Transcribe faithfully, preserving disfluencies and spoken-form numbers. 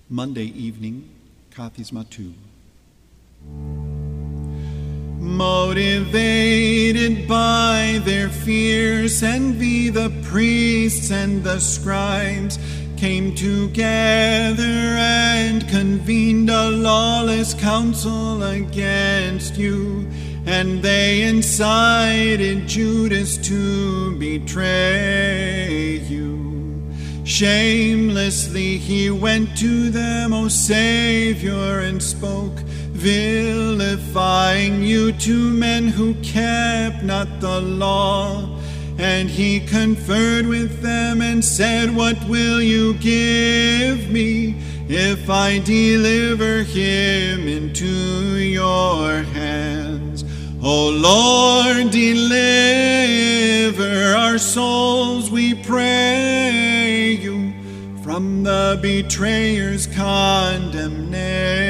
Monday evening, Kathisma two. Motivated by their fierce envy, the priests and the scribes came together and convened a lawless council against you, and they incited Judas to betray you. Shamelessly he went to them, O Savior, and spoke, vilifying you to men who kept not the law. And he conferred with them and said, what will you give me if I deliver him into your hands? O Lord, deliver our souls, we pray you, from the betrayer's condemnation.